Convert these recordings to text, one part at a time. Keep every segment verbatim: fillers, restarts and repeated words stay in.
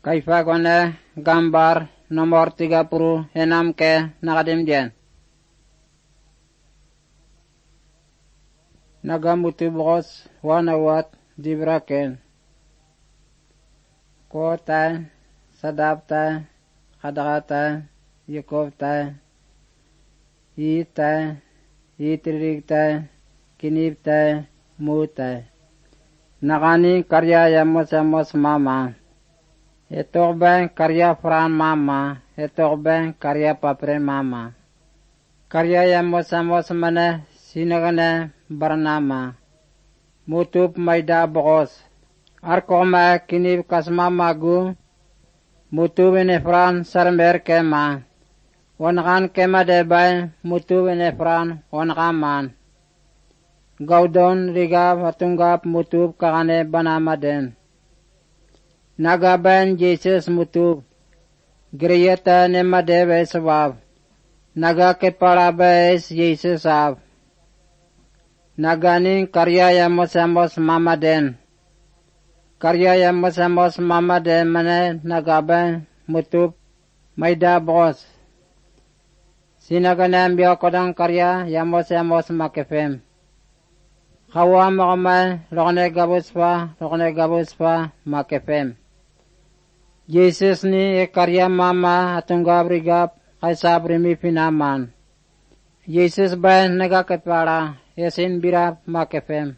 Kaifa kone gambar nomor tiga puluh enam ke nakadimdian. Nagamuti bukos wanawat dibraken. Kota, sadapta, kadakata, yukopta, yita, yitirigta, kinipta, muta. Nakani karya yamos yamos mama. Etok ben karya fran mama, etok ben karya papre mama. Karya yamos yamos mana sinagana barnama. Mutup maida bokos. Arkoma kinib kasmama gu. Mutup ene fran sarmer kema. Wanakan kema debay mutup ene fran wanakaman. Gaudon rigab atungap mutup kakane banama den. Nagaban Jesus mutub, griyata ne madebe sabab, naga ke parabes Jesus ab. Naganin karya yamos yamos mama den. Karya yamos yamos mama den mane nagaban mutub maida bos. Sinaganem biyo kodang karya yamos yamos makefem. Kawa makamay lokne gabus pa, lokne gabus pa makefem. Jesus ni e karya mama atungab rigap kay sabrimi pinaman. Jesus ba nagakatwara esin birap makefem.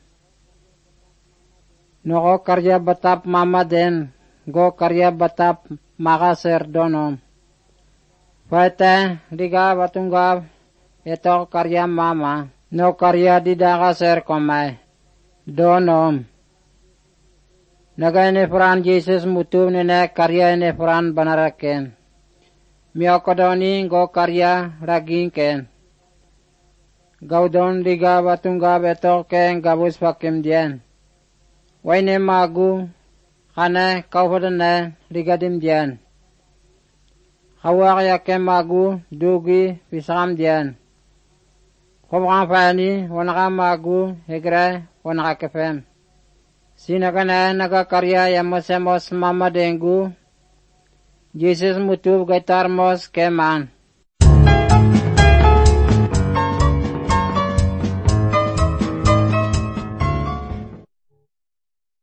Noko karya batap mama den go karya batap makaser donom. Fata rigap atungab eto karya mama no karya didakaser komay donom. Naga ene fran Jesus mutu nene karya ene fran banaraken. Miyokodoni go karya raging ken. Gaudon liga batunga betok ken gabus pakim dien. Waine magu kane kauhodane liga dim dien. Hawak ya ke magu dugi pisam dien. Kobang fani wanaka magu hegre wanaka kefem. Sinagana nagakarya yamos yamos mama dengu. Jesus mutub gaitar mos keman.